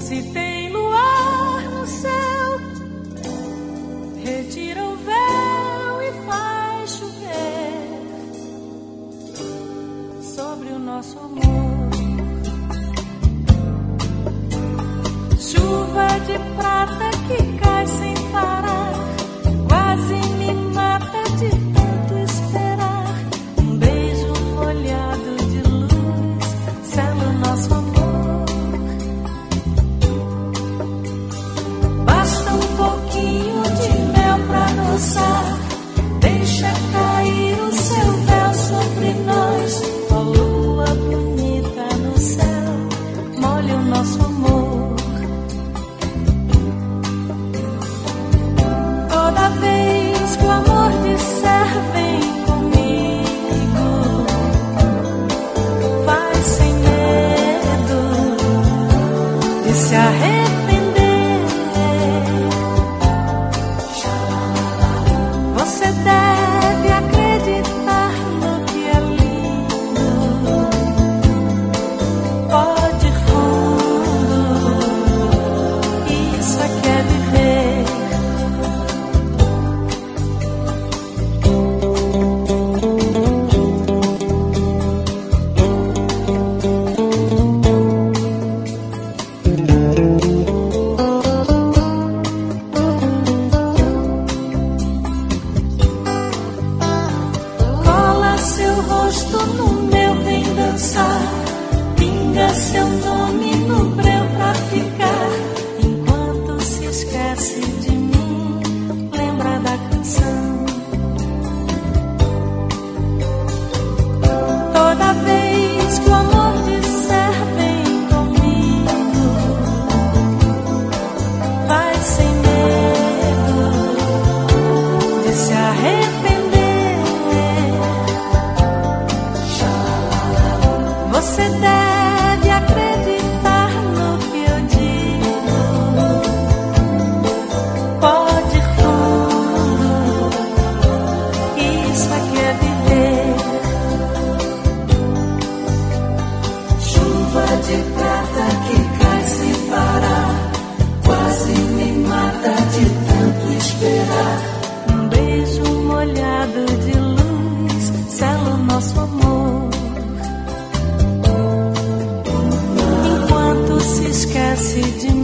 Se tem luar no céu, retira o véu e faz chover sobre o nosso amor. Chuva de prata que cai sem parar, quase me mata de tanto esperar. Um beijo molhado de luz sela o nosso amor. Basta um pouquinho de mel pra adoçar, deixa cair o seu véu sobre nós. Ó lua bonita no céu, molha o nosso amor. Toda vez que o amor disser vem comigo, vai sem medo de se arrepender. Você deve acreditar no que é lindo, pode ir fundo, isso aqui é viver. Cola seu rosto no meu, vem dançar, pinga seu nome no breu pra ficar. Enquanto se esquece de mim, lembra da canção. Toda vez que o amor disser vem comigo, vai sem medo de se arrepender. Você deve acreditar no que eu digo, pode ir fundo, isso aqui é viver. Chuva de prata que cai sem parar, quase me mata de tanto esperar. Um beijo molhado de luz sela o nosso amor. Enquanto se esquece de